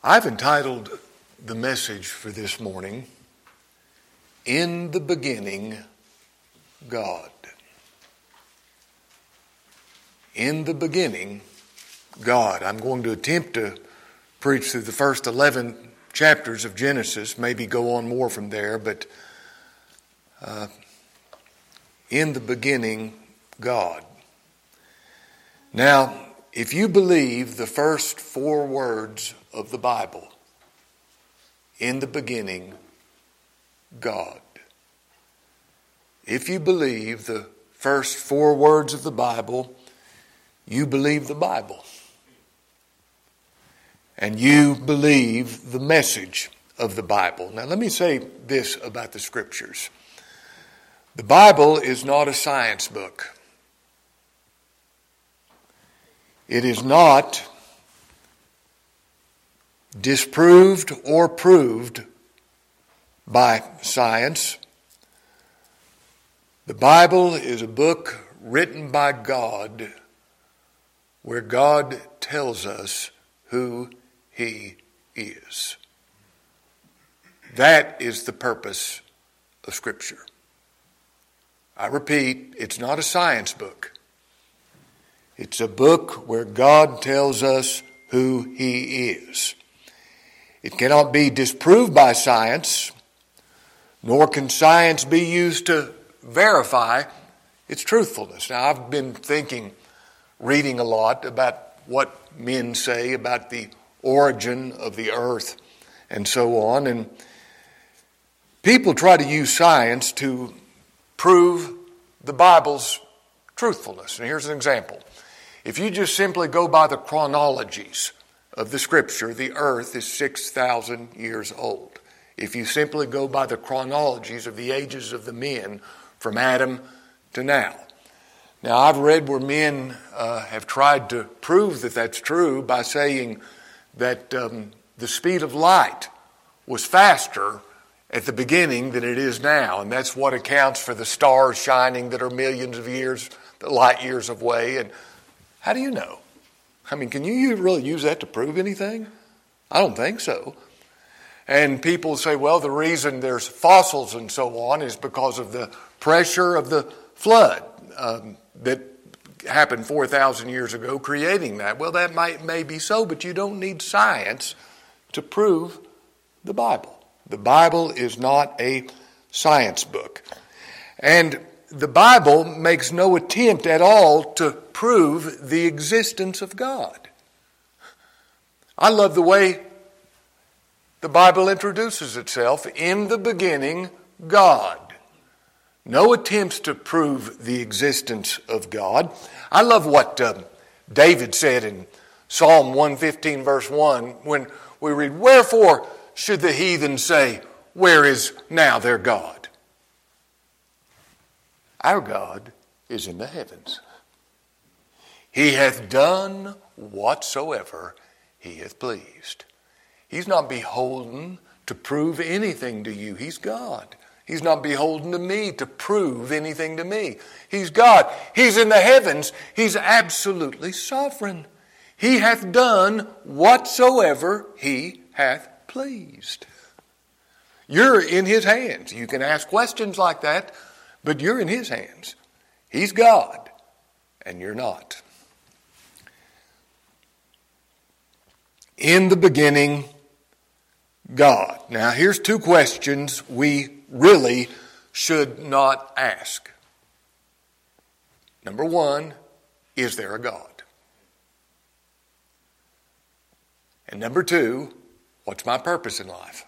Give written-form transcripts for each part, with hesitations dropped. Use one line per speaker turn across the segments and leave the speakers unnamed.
I've entitled the message for this morning, In the Beginning, God. In the beginning, God. I'm going to attempt to preach through the first 11 chapters of Genesis, maybe go on more from there, but in the beginning, God. Now, if you believe the first 4 words of the Bible, in the beginning, God. If you believe the first 4 words of the Bible, you believe the Bible. And you believe the message of the Bible. Now let me say this about the Scriptures. The Bible is not a science book. It is not disproved or proved by science. The Bible is a book written by God where God tells us who He is. That is the purpose of Scripture. I repeat, it's not a science book. It's a book where God tells us who He is. It cannot be disproved by science, nor can science be used to verify its truthfulness. Now, I've been reading a lot about what men say about the origin of the earth and so on, and people try to use science to prove the Bible's truthfulness. And here's an example. If you just simply go by the chronologies of the Scripture, the earth is 6,000 years old. If you simply go by the chronologies of the ages of the men from Adam to now. Now, I've read where men have tried to prove that that's true by saying that the speed of light was faster at the beginning than it is now, and that's what accounts for the stars shining that are millions of light years away. And how do you know? I mean, can you really use that to prove anything? I don't think so. And people say, well, the reason there's fossils and so on is because of the pressure of the flood that happened 4,000 years ago, creating that. Well, that may be so, but you don't need science to prove the Bible. The Bible is not a science book. And the Bible makes no attempt at all to prove the existence of God. I love the way the Bible introduces itself. In the beginning, God. No attempts to prove the existence of God. I love what David said in Psalm 115 verse 1 when we read, "Wherefore should the heathen say, where is now their God?" Our God is in the heavens. He hath done whatsoever He hath pleased. He's not beholden to prove anything to you. He's God. He's not beholden to me to prove anything to me. He's God. He's in the heavens. He's absolutely sovereign. He hath done whatsoever He hath pleased. You're in His hands. You can ask questions like that, but you're in His hands. He's God, and you're not. In the beginning, God. Now, here's 2 questions we really should not ask. Number 1, is there a God? And number 2, what's my purpose in life?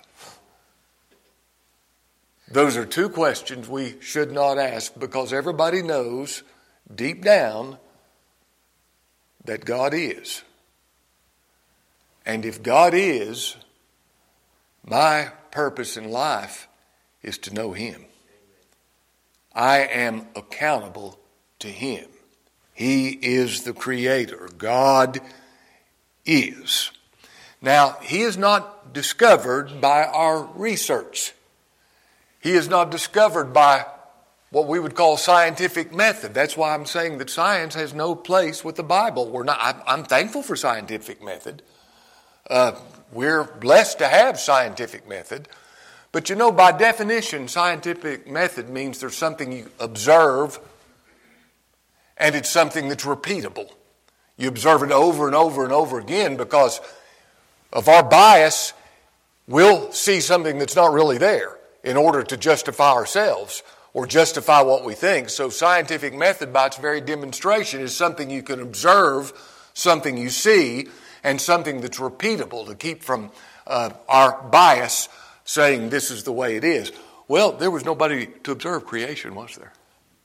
Those are 2 questions we should not ask because everybody knows deep down that God is. And if God is, my purpose in life is to know Him. I am accountable to Him. He is the Creator. God is. Now, He is not discovered by our research. He is not discovered by what we would call scientific method. That's why I'm saying that science has no place with the Bible. I'm thankful for scientific method. We're blessed to have scientific method. But you know, by definition, scientific method means there's something you observe and it's something that's repeatable. You observe it over and over and over again because of our bias. We'll see something that's not really there in order to justify ourselves or justify what we think. So scientific method, by its very demonstration, is something you can observe, something you see, and something that's repeatable to keep from our bias saying this is the way it is. Well, there was nobody to observe creation, was there?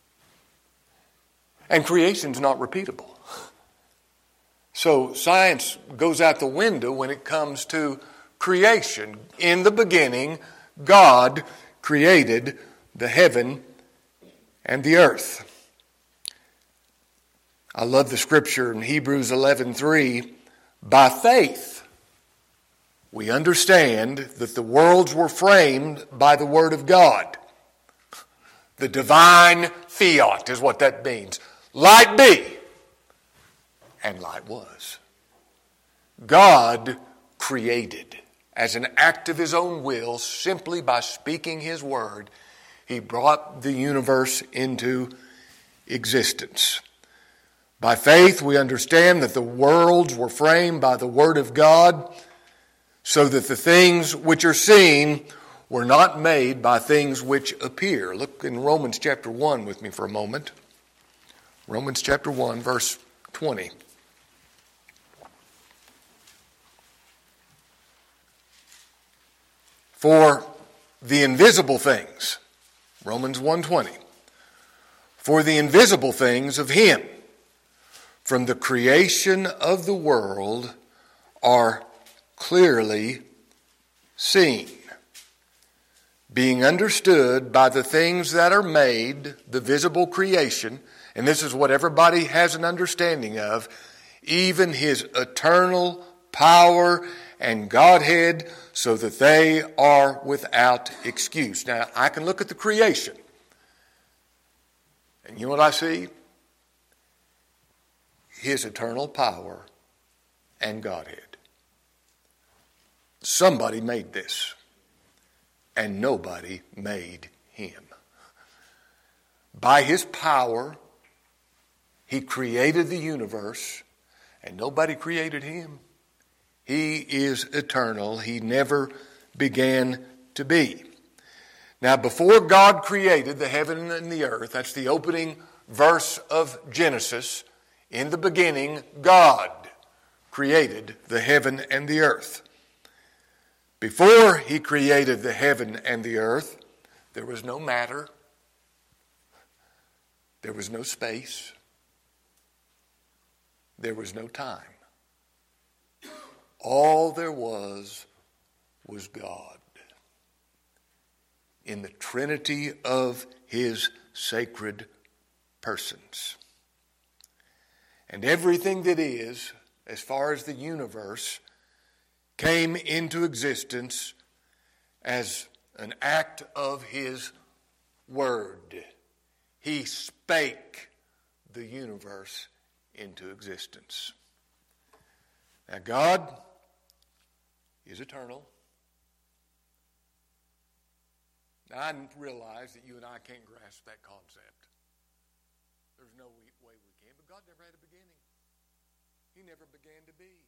And creation's not repeatable. So science goes out the window when it comes to creation. In the beginning, God created the heaven and the earth. I love the scripture in Hebrews 11:3. By faith, we understand that the worlds were framed by the word of God. The divine fiat is what that means. Light be. And light was. God created as an act of his own will, simply by speaking his word. He brought the universe into existence. By faith, we understand that the worlds were framed by the word of God, so that the things which are seen were not made by things which appear. Look in Romans chapter 1 with me for a moment. Romans chapter 1, verse 20. For the invisible things, Romans 1:20, for the invisible things of him from the creation of the world are clearly seen, being understood by the things that are made, the visible creation, and this is what everybody has an understanding of, even his eternal power and Godhead, so that they are without excuse. Now, I can look at the creation, and you know what I see? His eternal power and Godhead. Somebody made this, and nobody made him. By his power, he created the universe, and nobody created him. He is eternal. He never began to be. Now, before God created the heaven and the earth, that's the opening verse of Genesis, in the beginning, God created the heaven and the earth. Before he created the heaven and the earth, there was no matter, there was no space, there was no time. All there was God in the Trinity of his sacred persons. And everything that is, as far as the universe, came into existence as an act of his word. He spake the universe into existence. Now, God is eternal. Now, I realize that you and I can't grasp that concept. There's no way we can, but God never had a beginning. He never began to be.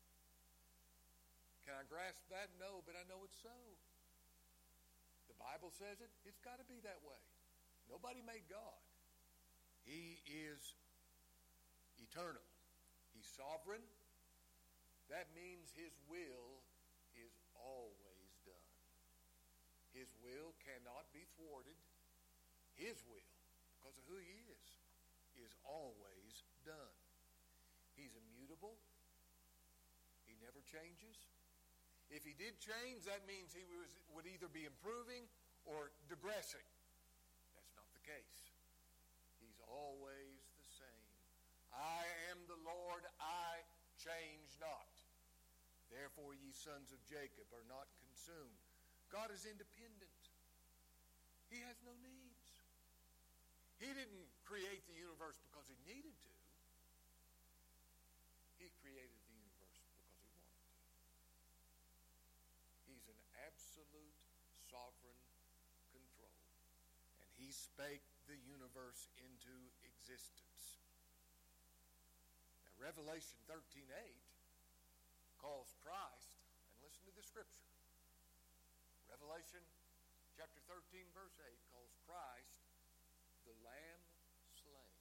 Can I grasp that? No, but I know it's so. The Bible says it. It's got to be that way. Nobody made God. He is eternal. He's sovereign. That means his will is always done. His will cannot be thwarted. His will, because of who he is always done. He's immutable. He never changes. If he did change, that means he would either be improving or digressing. That's not the case. He's always the same. I am the Lord, I change not. Therefore ye sons of Jacob are not consumed. God is independent. He has no needs. He didn't create the universe because he needed to. He created the universe because he wanted to. sovereign control. And he spake the universe into existence. Now, Revelation 13:8 calls Christ, and listen to the scripture. Revelation chapter 13, verse 8 calls Christ the Lamb slain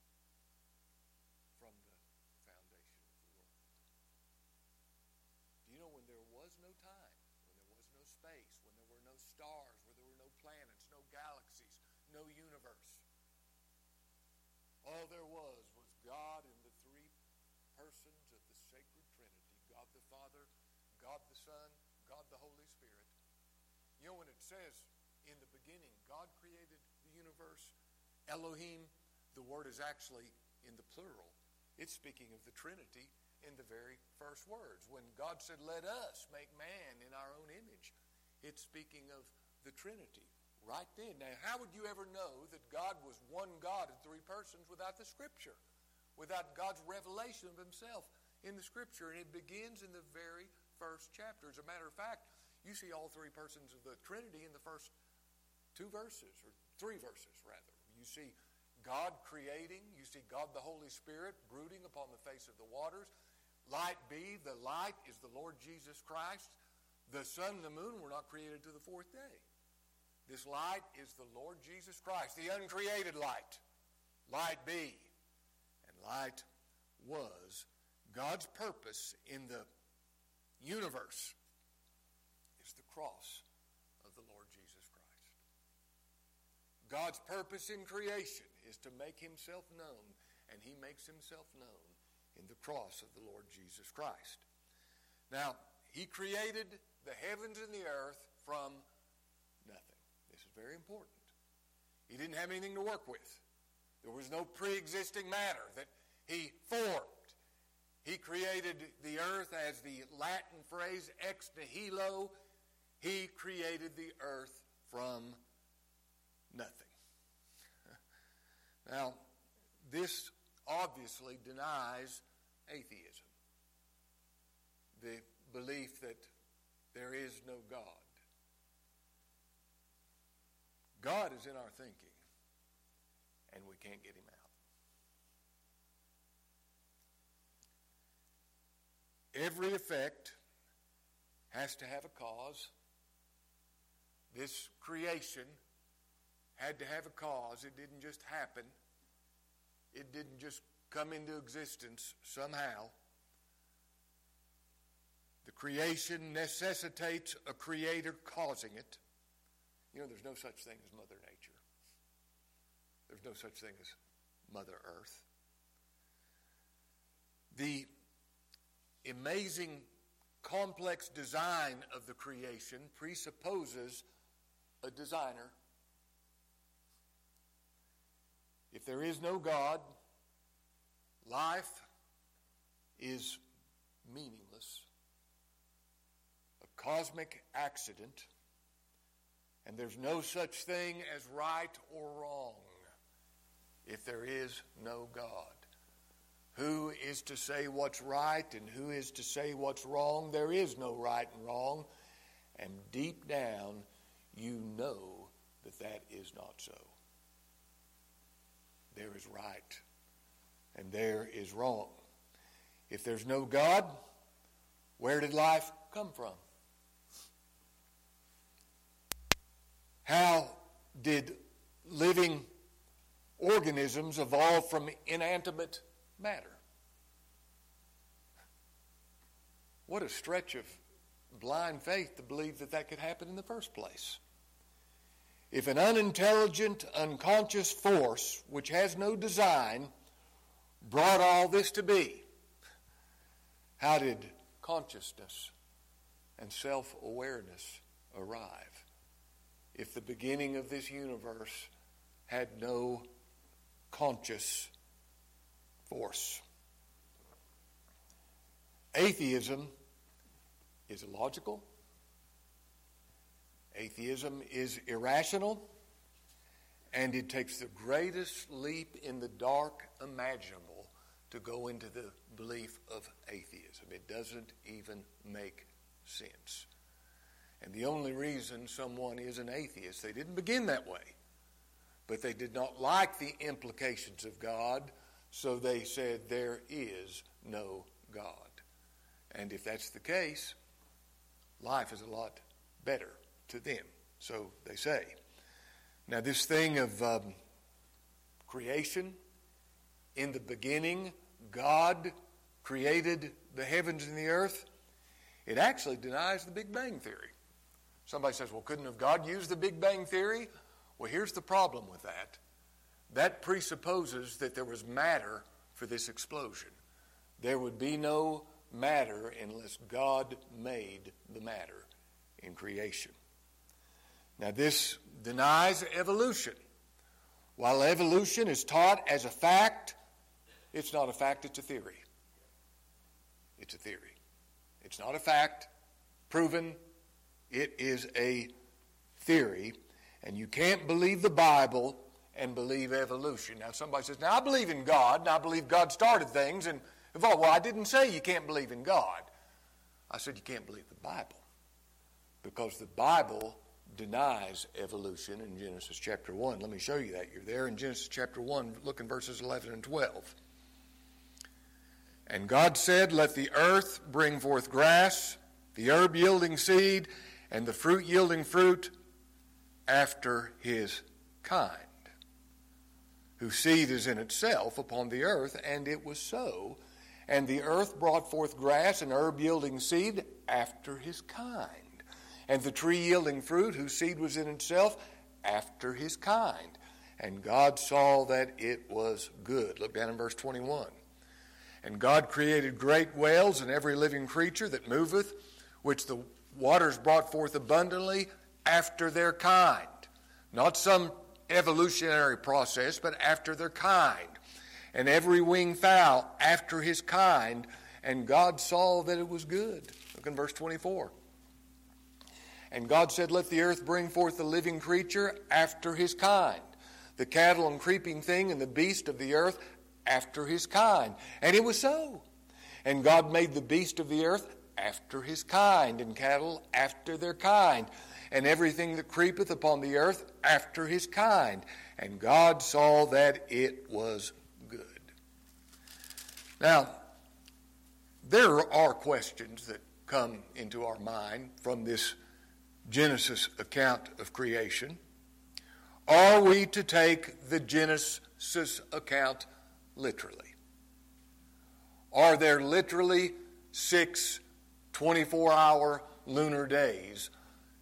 from the foundation of the world. Do you know when there was no time, when there was no space, when there were no stars, when there were no planets, no galaxies, no universe, all there was God in the three persons of the sacred Trinity, God the Father, God the Son, God the Holy Spirit. You know, when it says in the beginning, God created the universe, Elohim, the word is actually in the plural. It's speaking of the Trinity in the very first words. When God said, let us make man in our own image, it's speaking of the Trinity right then. Now, how would you ever know that God was one God in three persons without the Scripture, without God's revelation of himself in the Scripture? And it begins in the very first chapter. As a matter of fact, you see all three persons of the Trinity in the first two verses, or three verses rather. You see God creating, you see God the Holy Spirit brooding upon the face of the waters. Light be, the light is the Lord Jesus Christ. The sun and the moon were not created to the fourth day. This light is the Lord Jesus Christ, the uncreated light. Light be. And light was. God's purpose in the universe is the cross of the Lord Jesus Christ. God's purpose in creation is to make himself known, and he makes himself known in the cross of the Lord Jesus Christ. Now, he created the heavens and the earth from nothing. This is very important. He didn't have anything to work with. There was no pre-existing matter that he formed. He created the earth, as the Latin phrase ex nihilo. He created the earth from nothing. Now, this obviously denies atheism, the belief that there is no God. God is in our thinking, and we can't get him out. Every effect has to have a cause. This creation had to have a cause. It didn't just happen. It didn't just come into existence somehow. The creation necessitates a creator causing it. You know, there's no such thing as Mother Nature. There's no such thing as Mother Earth. The amazing, complex design of the creation presupposes a designer. If there is no God, life is meaningless, a cosmic accident, and there's no such thing as right or wrong if there is no God. Who is to say what's right and who is to say what's wrong? There is no right and wrong, and deep down you know that that is not so. There is right and there is wrong. If there's no God, where did life come from? How did living organisms evolve from inanimate matter? What a stretch of blind faith to believe that that could happen in the first place. If an unintelligent, unconscious force, which has no design, brought all this to be, how did consciousness and self-awareness arrive? If the beginning of this universe had no conscious force. Atheism is illogical. Atheism is irrational, and it takes the greatest leap in the dark imaginable to go into the belief of atheism. It doesn't even make sense. And the only reason someone is an atheist, they didn't begin that way, but they did not like the implications of God, so they said there is no God. And if that's the case, life is a lot better to them, so they say. Now this thing of creation, in the beginning, God created the heavens and the earth, it actually denies the Big Bang Theory. Somebody says, well, couldn't have God used the Big Bang Theory? Well, here's the problem with that. That presupposes that there was matter for this explosion. There would be no matter unless God made the matter in creation. Now, this denies evolution. While evolution is taught as a fact, it's not a fact, it's a theory. It's a theory. It's not a fact, proven. It is a theory, and you can't believe the Bible and believe evolution. Now somebody says, now I believe in God, and I believe God started things, and well, I didn't say you can't believe in God. I said you can't believe the Bible, because the Bible denies evolution in Genesis chapter 1. Let me show you that. You're there in Genesis chapter 1, look in verses 11 and 12. And God said, let the earth bring forth grass, the herb yielding seed, and the fruit yielding fruit after his kind, whose seed is in itself upon the earth. And it was so. And the earth brought forth grass and herb yielding seed after his kind, and the tree yielding fruit, whose seed was in itself after his kind. And God saw that it was good. Look down in verse 21. And God created great whales and every living creature that moveth, which the waters brought forth abundantly after their kind. Not some evolutionary process, but after their kind. And every winged fowl after his kind. And God saw that it was good. Look in verse 24. And God said, let the earth bring forth the living creature after his kind, the cattle and creeping thing and the beast of the earth after his kind. And it was so. And God made the beast of the earth after his kind, and cattle after their kind, and everything that creepeth upon the earth after his kind. And God saw that it was good. Now, there are questions that come into our mind from this Genesis account of creation. Are we to take the Genesis account literally? Are there literally 6 24-hour lunar days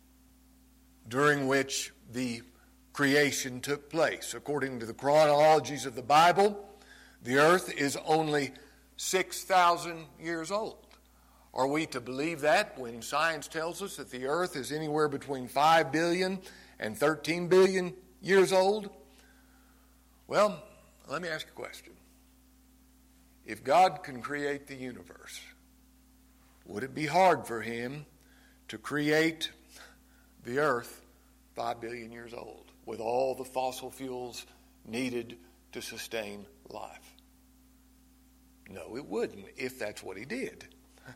during which the creation took place? According to the chronologies of the Bible, the earth is only 6,000 years old. Are we to believe that when science tells us that the earth is anywhere between 5 billion and 13 billion years old? Well, let me ask you a question. If God can create the universe, would it be hard for him to create the earth 5 billion years old with all the fossil fuels needed to sustain life? No, it wouldn't, if that's what he did.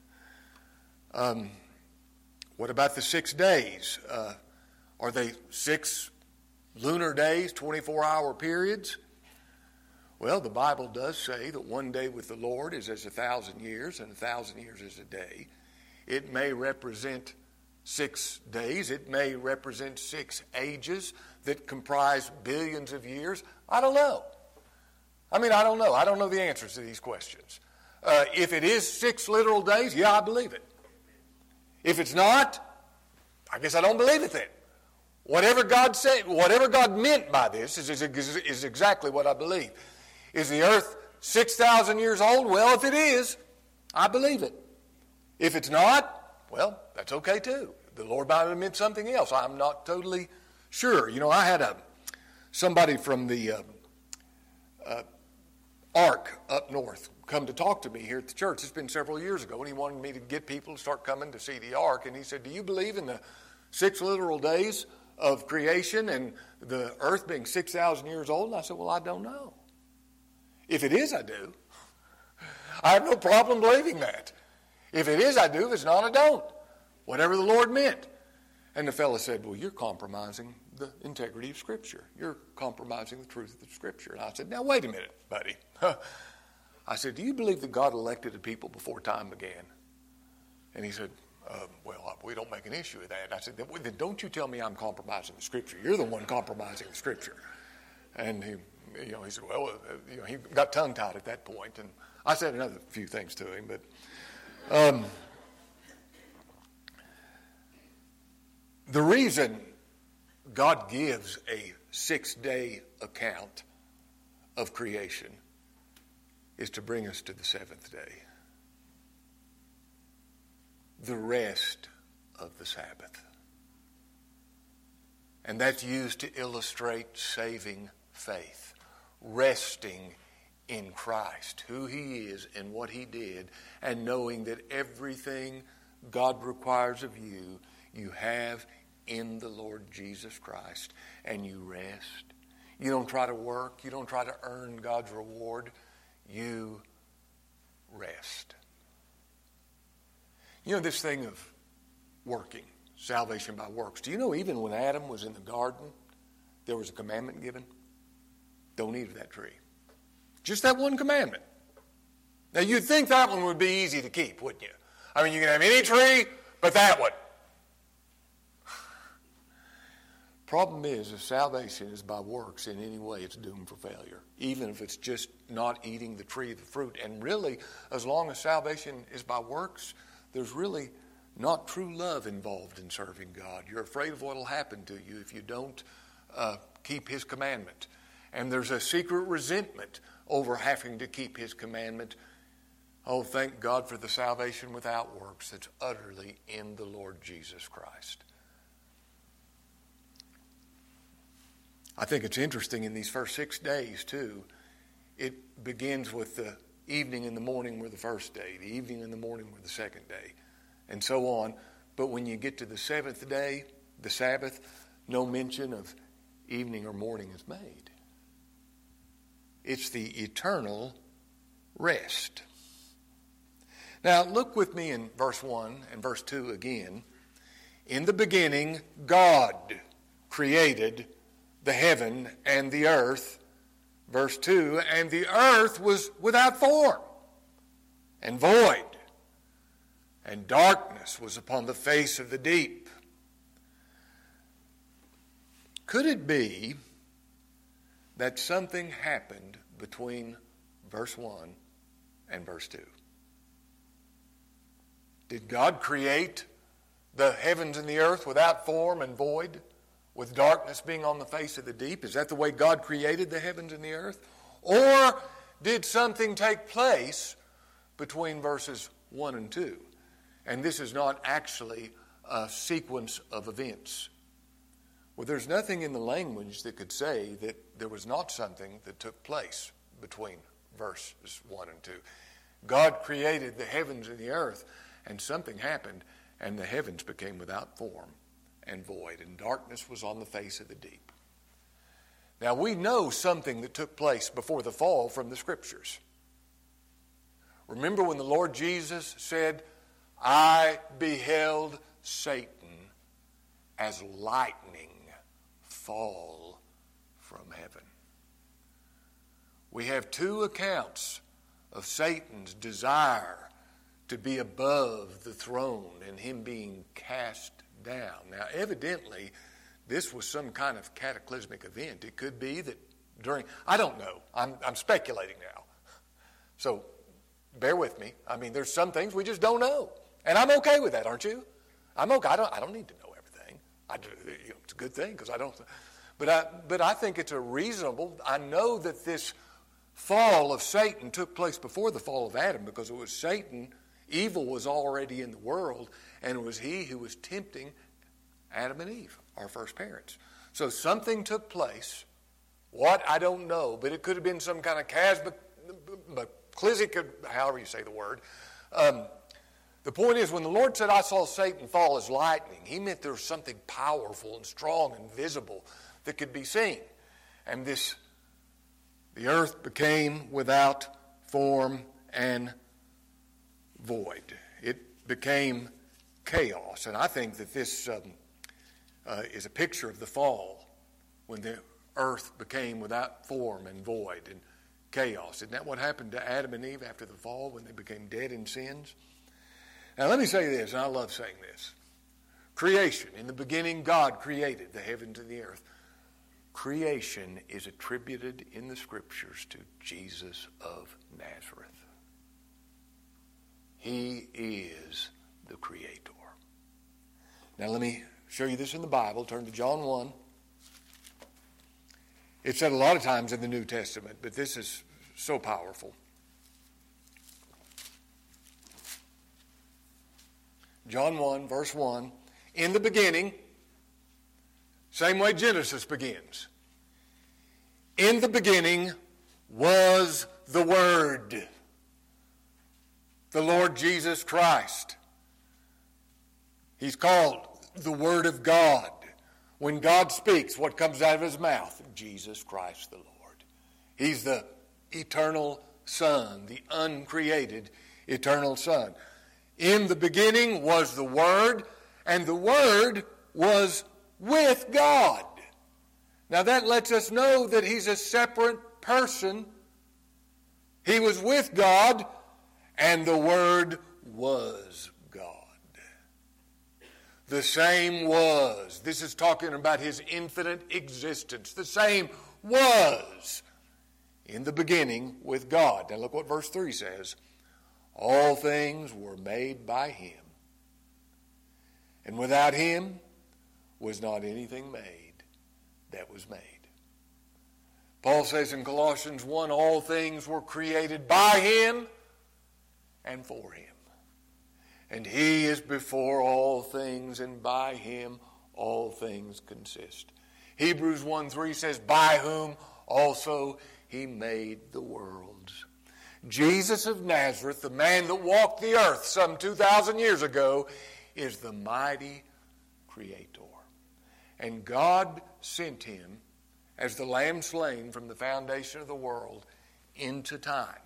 What about the 6 days? Are they 6 lunar days, 24-hour periods? Well, the Bible does say that one day with the Lord is as 1,000 years, and 1,000 years is a day. It may represent 6 days. It may represent 6 ages that comprise billions of years. I don't know. I don't know. I don't know the answers to these questions. If it is 6 literal days, yeah, I believe it. If it's not, I guess I don't believe it then. Whatever God said, whatever God meant by this is exactly what I believe. Is the earth 6,000 years old? Well, if it is, I believe it. If it's not, well, that's okay too. The Lord might have meant something else. I'm not totally sure. I had somebody from the Ark up north come to talk to me here at the church. It's been several years ago, and he wanted me to get people to start coming to see the Ark. And he said, do you believe in the 6 literal days of creation and the earth being 6,000 years old? And I said, well, I don't know. If it is, I do. I have no problem believing that. If it is, I do. If it's not, I don't. Whatever the Lord meant. And the fellow said, well, you're compromising the integrity of Scripture. You're compromising the truth of the Scripture. And I said, now wait a minute, buddy. I said, do you believe that God elected a people before time began? And he said, well, we don't make an issue of that. I said, then don't you tell me I'm compromising the Scripture. You're the one compromising the Scripture. And he said, well, he got tongue-tied at that point. And I said another few things to him, but the reason God gives a 6-day account of creation is to bring us to the seventh day, the rest of the Sabbath. And that's used to illustrate saving faith, resting in Christ, who He is and what He did, and knowing that everything God requires of you, you have in the Lord Jesus Christ, and you rest. You don't try to work. You don't try to earn God's reward. You rest. You know this thing of working, salvation by works. Do you know even when Adam was in the garden, there was a commandment given? Don't eat of that tree. Just that one commandment. Now you'd think that one would be easy to keep, wouldn't you? I mean, you can have any tree but that one. Problem is, if salvation is by works in any way, it's doomed for failure, even if it's just not eating the tree of the fruit. And really, as long as salvation is by works, there's really not true love involved in serving God. You're afraid of what will happen to you if you don't keep His commandment. And there's a secret resentment over having to keep His commandment. Oh, thank God for the salvation without works that's utterly in the Lord Jesus Christ. I think it's interesting in these first 6 days, too. It begins with the evening and the morning were the first day. The evening and the morning were the second day. And so on. But when you get to the seventh day, the Sabbath, no mention of evening or morning is made. It's the eternal rest. Now, look with me in verse 1 and verse 2 again. In the beginning, God created the heaven and the earth. Verse 2, and the earth was without form and void, and darkness was upon the face of the deep. Could it be that something happened between verse 1 and verse 2? Did God create the heavens and the earth without form and void, with darkness being on the face of the deep? Is that the way God created the heavens and the earth? Or did something take place between verses 1 and 2? And this is not actually a sequence of events. Well, there's nothing in the language that could say that there was not something that took place between verses 1 and 2. God created the heavens and the earth, and something happened, and the heavens became without form and void, and darkness was on the face of the deep. Now, we know something that took place before the fall from the Scriptures. Remember when the Lord Jesus said, I beheld Satan as lightning fall from heaven. We have two accounts of Satan's desire to be above the throne and him being cast down. Now, evidently, this was some kind of cataclysmic event. It could be that I don't know. I'm speculating now. So, bear with me. I mean, there's some things we just don't know. And I'm okay with that, aren't you? I'm okay. I don't need to know everything. It's a good thing because I don't. But I think it's a reasonable. I know that this fall of Satan took place before the fall of Adam because it was Satan. Evil was already in the world, and it was he who was tempting Adam and Eve, our first parents. So something took place. What? I don't know, but it could have been some kind of cataclysmic, however you say the word. The point is, when the Lord said, I saw Satan fall as lightning, he meant there was something powerful and strong and visible that could be seen. And the earth became without form and void. It became chaos. And I think that this is a picture of the fall, when the earth became without form and void and chaos. Isn't that what happened to Adam and Eve after the fall, when they became dead in sins? Now let me say this, and I love saying this. Creation. In the beginning, God created the heavens and the earth. Creation is attributed in the Scriptures to Jesus of Nazareth. He is the Creator. Now let me show you this in the Bible. Turn to John 1. It's said a lot of times in the New Testament, but this is so powerful. John 1, verse 1. In the beginning, same way Genesis begins. In the beginning was the Word, the Lord Jesus Christ. He's called the Word of God. When God speaks, what comes out of his mouth? Jesus Christ the Lord. He's the eternal Son, the uncreated eternal Son. In the beginning was the Word, and the Word was with God. Now that lets us know that he's a separate person. He was with God, and the Word was God. The same was. This is talking about his infinite existence. The same was in the beginning with God. Now look what verse 3 says. All things were made by him, and without him was not anything made that was made. Paul says in Colossians 1, all things were created by him and for him. And he is before all things, and by him all things consist. Hebrews 1:3 says, by whom also he made the worlds. Jesus of Nazareth, the man that walked the earth some 2,000 years ago, is the mighty Creator. And God sent him as the lamb slain from the foundation of the world into time.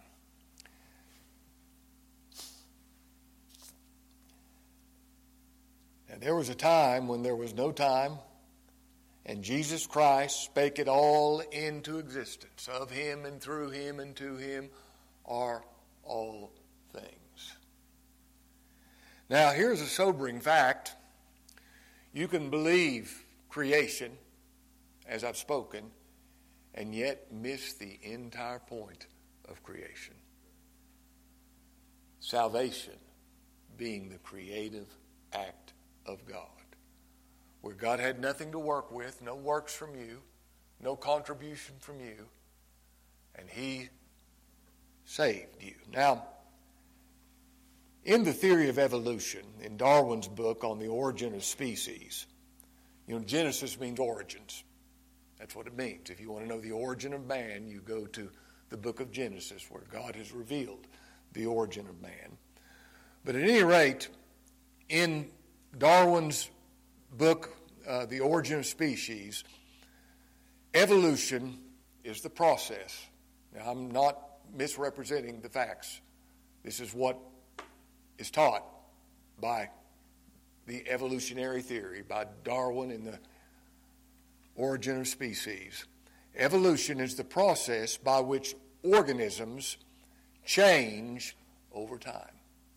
And there was a time when there was no time, and Jesus Christ spake it all into existence. Of him and through him and to him are all things. Now here's a sobering fact. You can believe creation, as I've spoken, and yet miss the entire point of creation. Salvation being the creative act of God, where God had nothing to work with, no works from you, no contribution from you, and he saved you. Now, in the theory of evolution, in Darwin's book on the origin of species, Genesis means origins. That's what it means. If you want to know the origin of man, you go to the book of Genesis, where God has revealed the origin of man. But at any rate, in Darwin's book, The Origin of Species, evolution is the process. Now, I'm not misrepresenting the facts. This is what is taught by the evolutionary theory, by Darwin in The Origin of Species. Evolution is the process by which organisms change over time.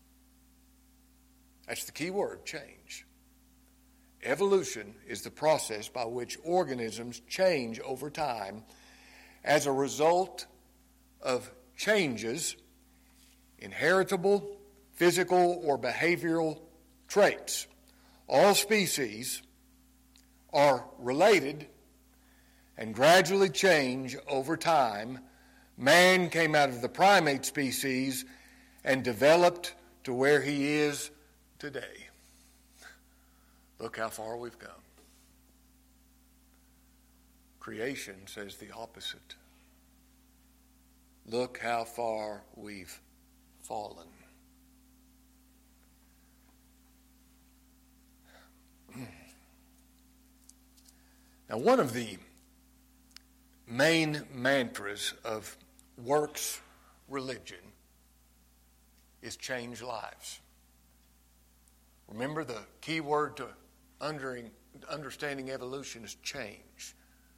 That's the key word, change. Evolution is the process by which organisms change over time as a result of changes in heritable, physical, or behavioral traits. All species are related and gradually change over time. Man came out of the primate species and developed to where he is today. Look how far we've come. Creation says the opposite. Look how far we've fallen. Now, one of the main mantras of works religion is change lives. Remember, the key word to understanding evolution is change.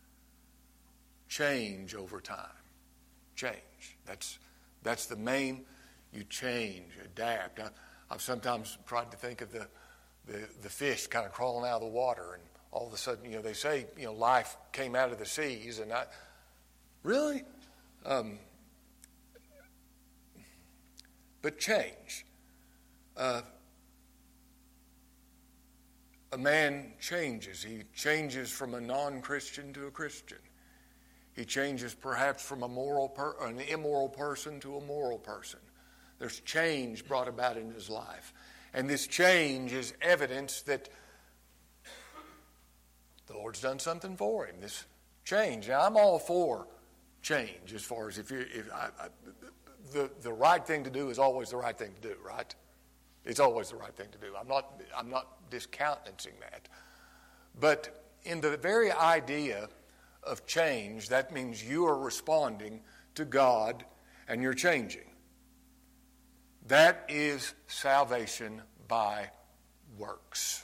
Change over time. Change. That's the main. You change, adapt. I've sometimes tried to think of the fish kind of crawling out of the water, and all of a sudden, they say, life came out of the seas, and really? But change. A man changes. He changes from a non-Christian to a Christian. He changes perhaps from an immoral person to a moral person. There's change brought about in his life. And this change is evidence that the Lord's done something for him. This change. Now, I'm all for change as far as the right thing to do is always the right thing to do, right? It's always the right thing to do. I'm not discountenancing that. But in the very idea of change, that means you are responding to God and you're changing. That is salvation by works.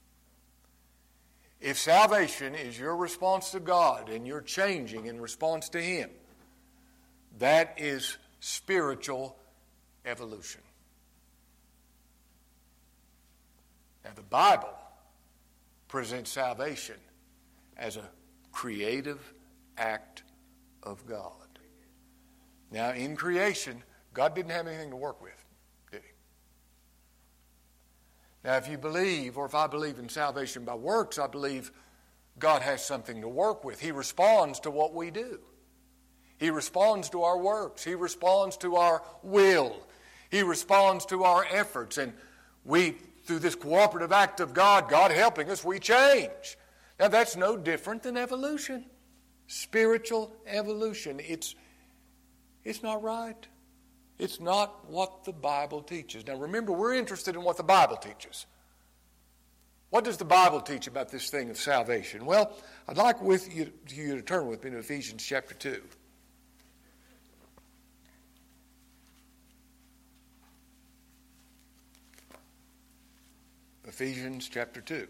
If salvation is your response to God and you're changing in response to Him, that is spiritual evolution. Now, the Bible presents salvation as a creative act of God. Now, in creation, God didn't have anything to work with, did He? Now, if you believe, or if I believe in salvation by works, I believe God has something to work with. He responds to what we do. He responds to our works. He responds to our will. He responds to our efforts. And we, through this cooperative act of God helping us, we change. Now, that's no different than evolution. Spiritual evolution. It's not right. It's not what the Bible teaches. Now, remember, we're interested in what the Bible teaches. What does the Bible teach about this thing of salvation? Well, I'd like you to turn with me to Ephesians chapter 2. Ephesians chapter 2.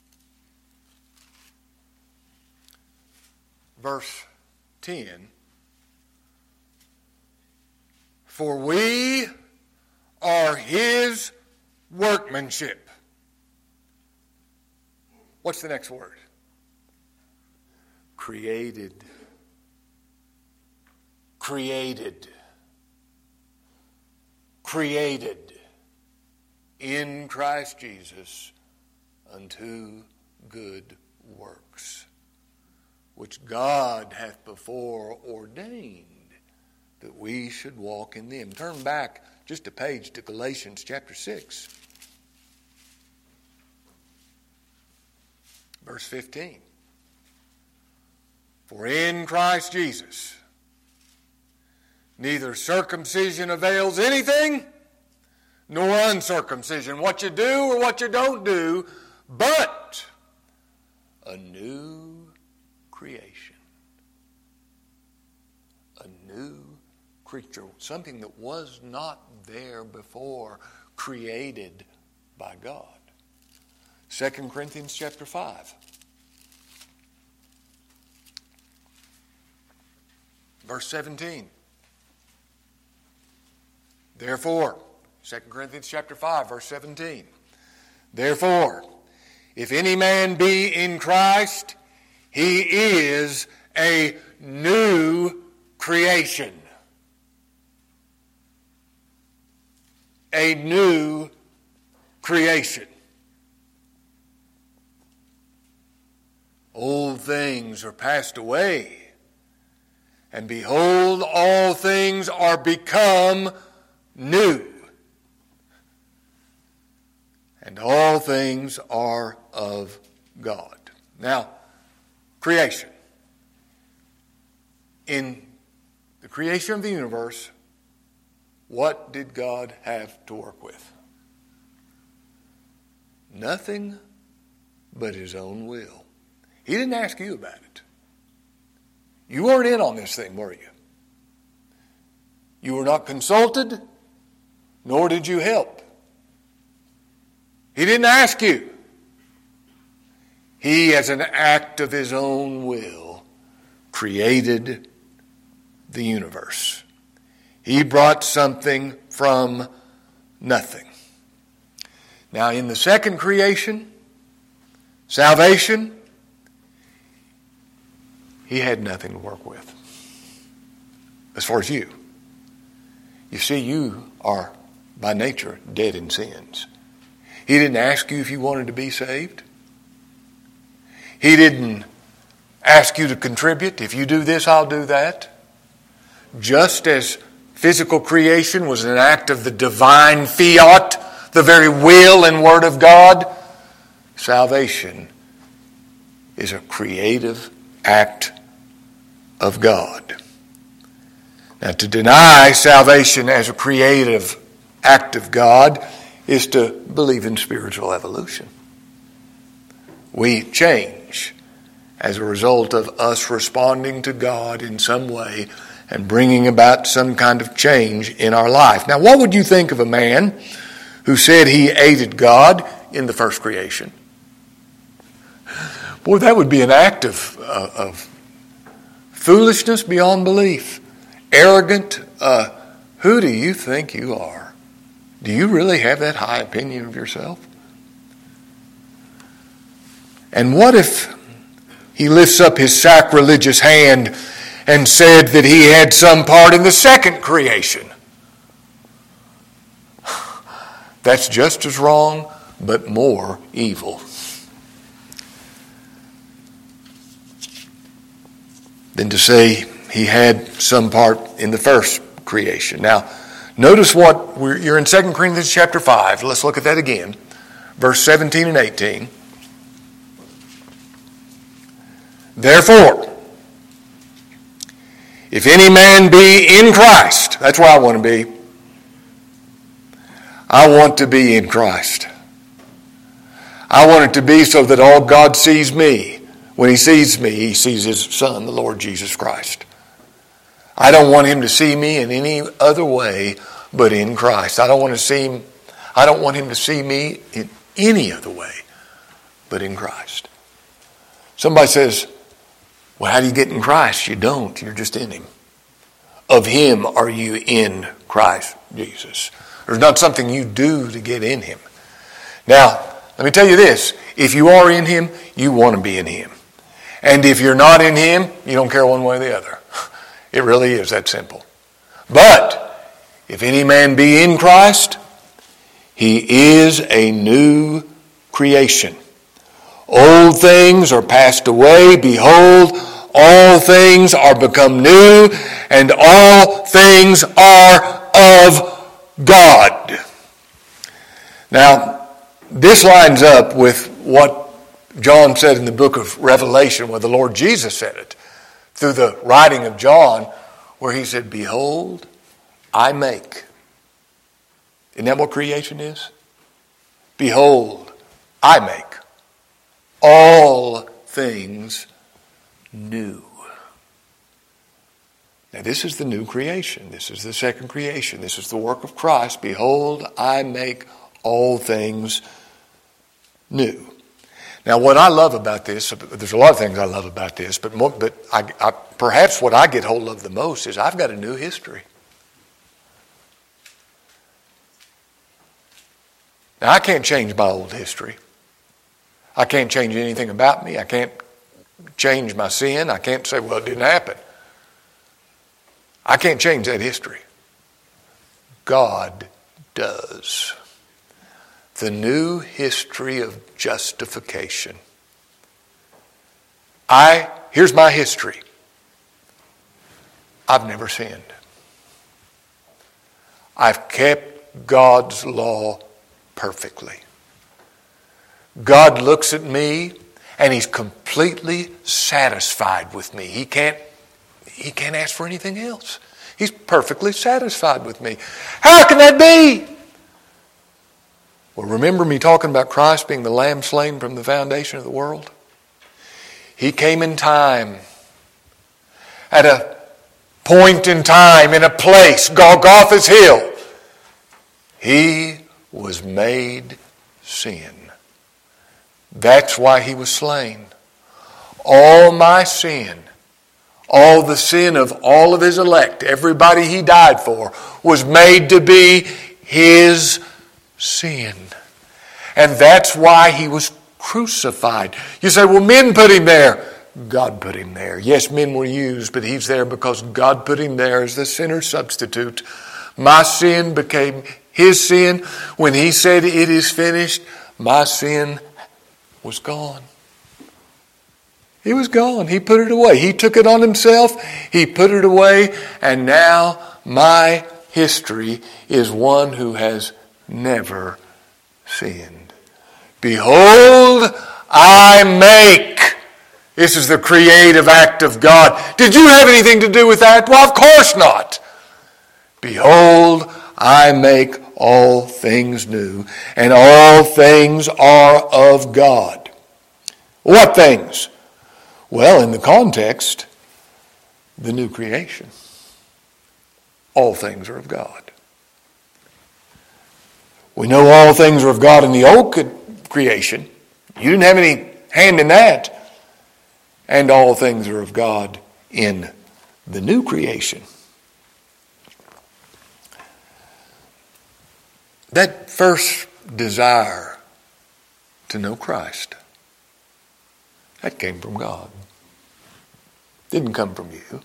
Verse 10. For we are His workmanship. What's the next word? Created. Created. Created in Christ Jesus unto good works, which God hath before ordained that we should walk in them. Turn back just a page to Galatians chapter 6. Verse 15. For in Christ Jesus neither circumcision avails anything, nor uncircumcision, what you do or what you don't do, but a new creation. A new creature, something that was not there before, created by God. 2 Corinthians chapter 5. Verse 17. Therefore, 2 Corinthians chapter 5, verse 17. Therefore, if any man be in Christ, he is a new creation. A new creation. Old things are passed away, and behold, all things are become new. And all things are of God. Now, creation. In the creation of the universe, what did God have to work with? Nothing but His own will. He didn't ask you about it. You weren't in on this thing, were you? You were not consulted, nor did you help. He didn't ask you. He, as an act of his own will, created the universe. He brought something from nothing. Now, in the second creation, salvation, he had nothing to work with. As far as you. You see, you are by nature dead in sins. He didn't ask you if you wanted to be saved. He didn't ask you to contribute. If you do this, I'll do that. Just as physical creation was an act of the divine fiat, the very will and word of God, salvation is a creative act of God. Now, to deny salvation as a creative act of God is to believe in spiritual evolution. We change as a result of us responding to God in some way and bringing about some kind of change in our life. Now, what would you think of a man who said he aided God in the first creation? Boy, that would be an act of foolishness beyond belief. Arrogant. Who do you think you are? Do you really have that high opinion of yourself? And what if he lifts up his sacrilegious hand and said that he had some part in the second creation? That's just as wrong, but more evil. Than to say he had some part in the first creation. Now, notice you're in 2 Corinthians chapter 5. Let's look at that again. Verse 17 and 18. Therefore, if any man be in Christ, that's where I want to be. I want to be in Christ. I want it to be so that all God sees me. When he sees me, he sees his Son, the Lord Jesus Christ. I don't want him to see me in any other way but in Christ. I don't want him to see me in any other way but in Christ. Somebody says, well, how do you get in Christ? You don't. You're just in him. Of him are you in Christ Jesus. There's not something you do to get in him. Now, let me tell you this. If you are in him, you want to be in him. And if you're not in him, you don't care one way or the other. It really is that simple. But if any man be in Christ, he is a new creation. Old things are passed away. Behold, all things are become new, and all things are of God. Now, this lines up with what John said in the book of Revelation, where the Lord Jesus said it, through the writing of John, where he said, behold, I make. Isn't that what creation is? Behold, I make all things new. Now this is the new creation. This is the second creation. This is the work of Christ. Behold, I make all things new. Now, what I love about this, there's a lot of things I love about this, but perhaps what I get hold of the most is I've got a new history. Now, I can't change my old history. I can't change anything about me. I can't change my sin. I can't say, well, it didn't happen. I can't change that history. God does. The new history of justification. Here's my history. I've never sinned. I've kept God's law perfectly. God looks at me and he's completely satisfied with me. He can't ask for anything else. He's perfectly satisfied with me. How can that be? Well, remember me talking about Christ being the lamb slain from the foundation of the world? He came in time, at a point in time, in a place, Golgotha's hill. He was made sin That's why he was slain. All my sin, all the sin of all of his elect, everybody he died for, was made to be his sin. And that's why he was crucified. You say, well, men put him there. God put him there. Yes, men were used, but he's there because God put him there as the sinner substitute. My sin became his sin. When he said it is finished, my sin was gone. It was gone. He put it away. He took it on himself. He put it away. And now my history is one who has never sinned. Behold, I make. This is the creative act of God. Did you have anything to do with that? Well, of course not. Behold, I make all things new, and all things are of God. What things? Well, in the context, the new creation. All things are of God. We know all things are of God in the old creation. You didn't have any hand in that. And all things are of God in the new creation. That first desire to know Christ, that came from God. Didn't come from you.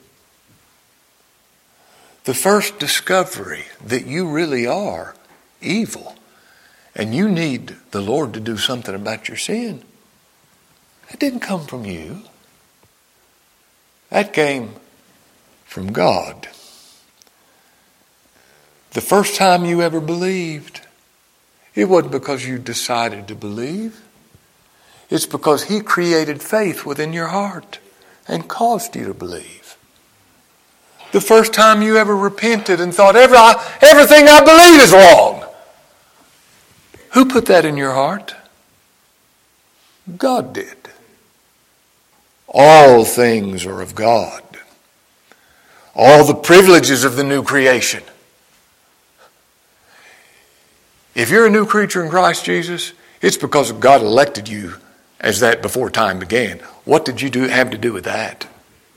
The first discovery that you really are evil and you need the Lord to do something about your sin, that didn't come from you. That came from God. The first time you ever believed, it wasn't because you decided to believe. It's because He created faith within your heart and caused you to believe. The first time you ever repented and thought, everything I believe is wrong. Who put that in your heart? God did. All things are of God. All the privileges of the new creation. If you're a new creature in Christ Jesus, it's because God elected you as that before time began. What did you have to do with that?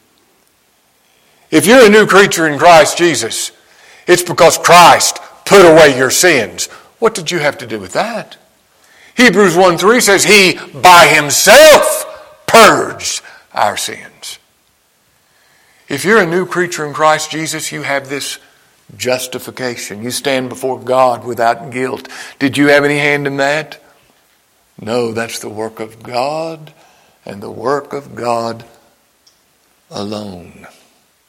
If you're a new creature in Christ Jesus, it's because Christ put away your sins. What did you have to do with that? Hebrews 1:3 says He by Himself purged our sins. If you're a new creature in Christ Jesus, you have this justification. You stand before God without guilt. Did you have any hand in that? No, that's the work of God and the work of God alone.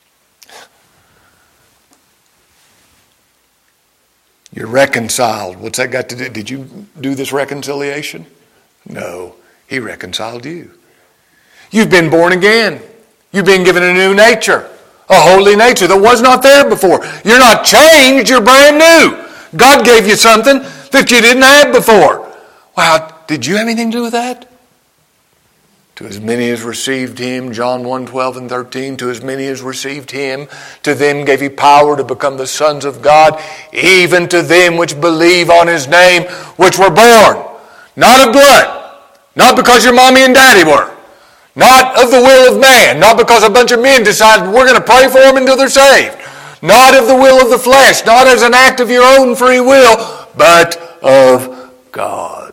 You're reconciled. What's that got to do? Did you do this reconciliation? No, He reconciled you. You've been born again. You've been given a new nature, a holy nature that was not there before. You're not changed, you're brand new. God gave you something that you didn't have before. Wow, did you have anything to do with that? To as many as received Him, John 1:12 and 13, to as many as received Him, to them gave He power to become the sons of God, even to them which believe on His name, which were born, not of blood, not because your mommy and daddy were, not of the will of man, not because a bunch of men decided we're going to pray for them until they're saved, not of the will of the flesh, not as an act of your own free will, but of God.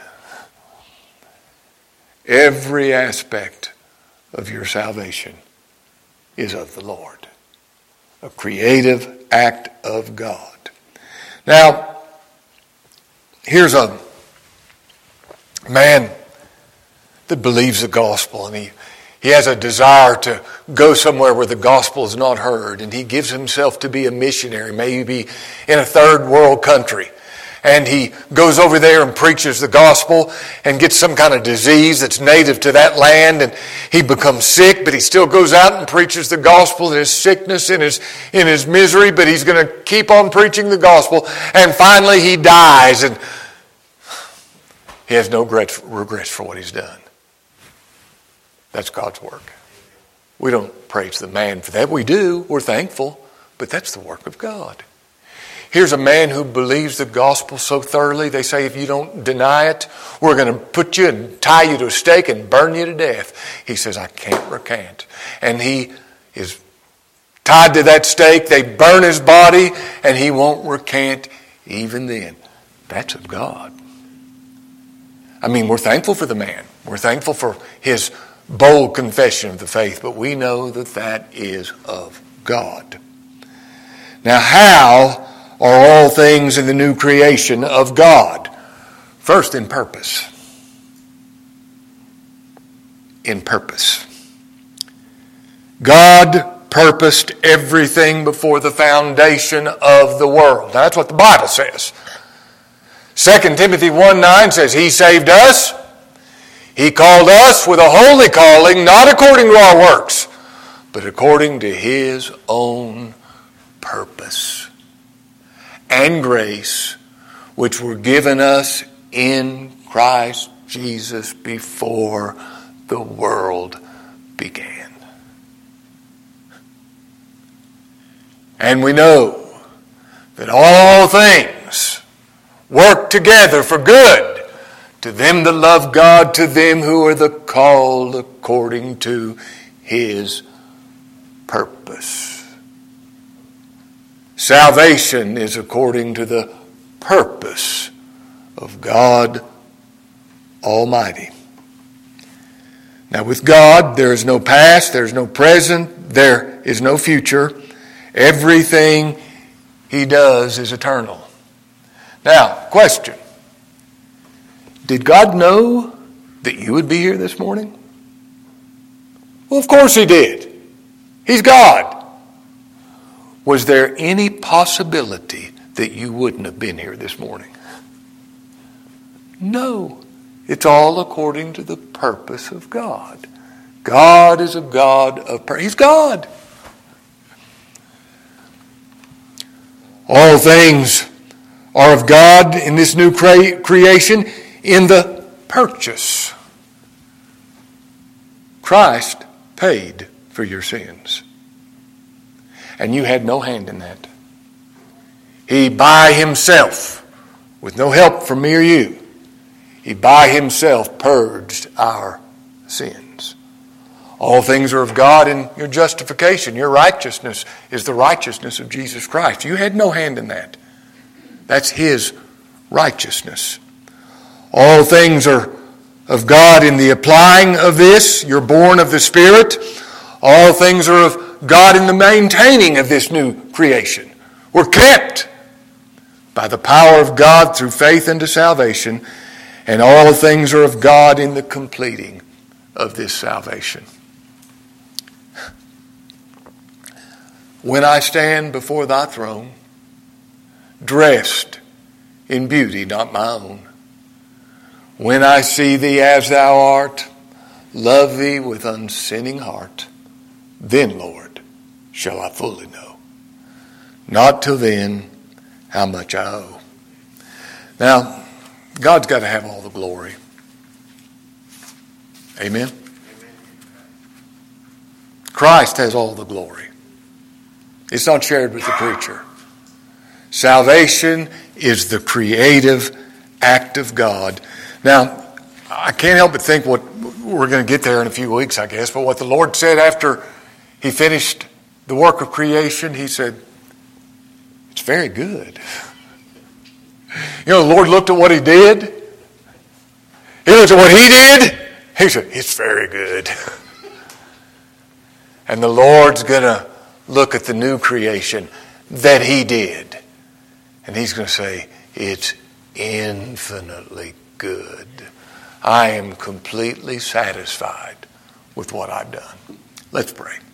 Every aspect of your salvation is of the Lord. A creative act of God. Now, here's a man that believes the gospel, and he has a desire to go somewhere where the gospel is not heard, and he gives himself to be a missionary, maybe in a third world country. And he goes over there and preaches the gospel and gets some kind of disease that's native to that land, and he becomes sick, but he still goes out and preaches the gospel in his sickness, in his misery, but he's going to keep on preaching the gospel, and finally he dies, and he has no regrets for what he's done. That's God's work. We don't praise the man for that. We do. We're thankful, but that's the work of God. Here's a man who believes the gospel so thoroughly, they say if you don't deny it, we're going to put you and tie you to a stake and burn you to death. He says, I can't recant. And he is tied to that stake. They burn his body, and he won't recant even then. That's of God. I mean, we're thankful for the man. We're thankful for his bold confession of the faith, but we know that that is of God. Now, how are all things in the new creation of God? First, in purpose. In purpose. God purposed everything before the foundation of the world. That's what the Bible says. 2 Timothy 1:9 says, He saved us. He called us with a holy calling, not according to our works, but according to His own purpose and grace, which were given us in Christ Jesus before the world began. And we know that all things work together for good to them that love God, to them who are the called according to His purpose. Salvation is according to the purpose of God Almighty. Now with God, there is no past, there is no present, there is no future. Everything He does is eternal. Now, question. Did God know that you would be here this morning? Well, of course He did. He's God. Was there any possibility that you wouldn't have been here this morning? No. It's all according to the purpose of God. God is a God of purpose. He's God. All things are of God in this new creation in the purchase. Christ paid for your sins. And you had no hand in that. He by Himself, with no help from me or you, He by Himself purged our sins. All things are of God in your justification. Your righteousness is the righteousness of Jesus Christ. You had no hand in that. That's His righteousness. All things are of God in the applying of this. You're born of the Spirit. All things are of God in the maintaining of this new creation. We're kept by the power of God through faith unto salvation. And all things are of God in the completing of this salvation. When I stand before Thy throne, dressed in beauty not my own, when I see Thee as Thou art, love Thee with unsinning heart, then, Lord, shall I fully know, not till then, how much I owe. Now, God's got to have all the glory. Amen? Christ has all the glory. It's not shared with the preacher. Salvation is the creative act of God. Now, I can't help but think what we're going to get there in a few weeks, I guess, but what the Lord said after He finished the work of creation, He said, it's very good. You know, the Lord looked at what He did. He looked at what He did. He said, it's very good. And the Lord's going to look at the new creation that He did. And He's going to say, it's infinitely good. I am completely satisfied with what I've done. Let's pray.